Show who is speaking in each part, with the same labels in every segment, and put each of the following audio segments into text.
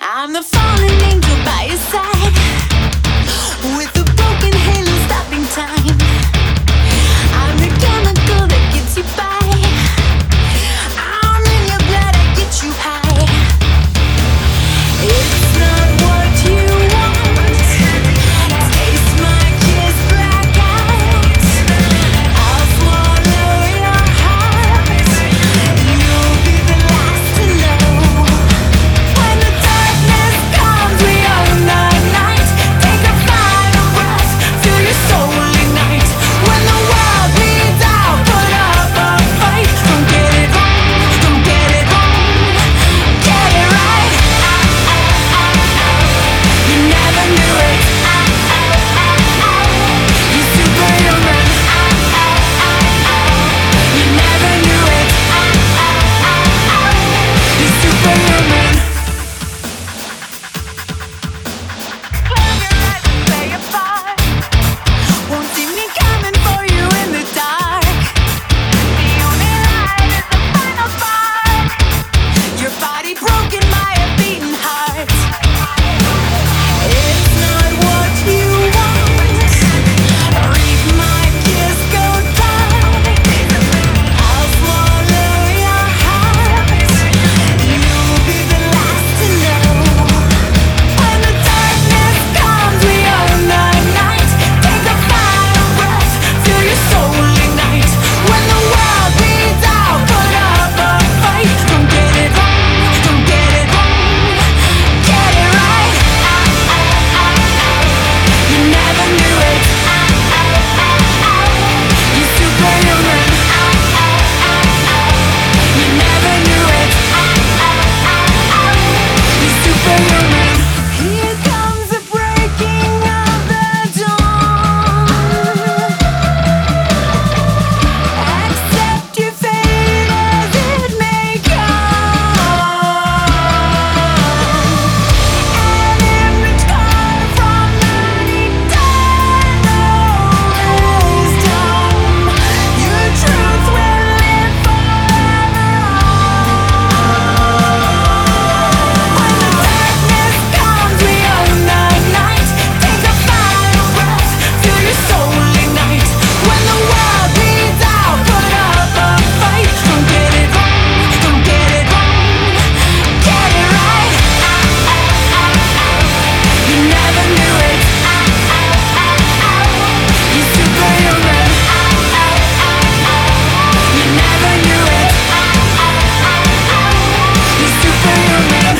Speaker 1: I'm the fallen angel by your side, with a broken halo stopping time. I'm the chemical that gets you by. I'm in your blood, I get you high. It's not what you want. Taste my kiss, black out. I'll swallow your heart. You'll be the last to know. When the darkness comes, we own the night. Take a final breath, feel your soul ignite. When the world bleeds out, put up a fight. Don't get it wrong, don't get it wrong. Get it right. You never knew it. You're superhuman. You never knew it. You're superhuman. Close your eyes and play a part. Won't see me coming for you in the dark. The only light is the final spark. Your body broken by a beating heart. It's not what you want. Read my kiss, go dark. I'll swallow your heart. You'll be the last to know. When the darkness comes, we own the night. Take a final breath, feel your soul ignite. When the world bleeds out, put up a fight. Don't get it wrong, don't get it wrong. Get it right. You never knew it. You're superhuman. You never knew it. You're superhuman. Here comes the breaking of the dawn. Accept your fate as it may come. And in return from that eternal wisdom, your truth will live forever on. When the darkness comes, we own the night. Take a final breath, feel your soul ignite. When the world bleeds out, put up a fight. Don't get it wrong, don't get it wrong. Get it right. You never knew it. You're superhuman. You never knew it. You're superhuman.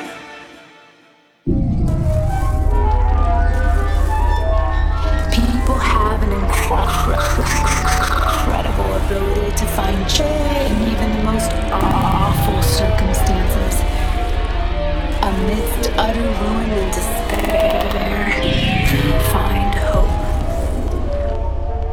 Speaker 1: People have an incredible ability to find joy in even the most awful circumstances. Amidst utter ruin and despair,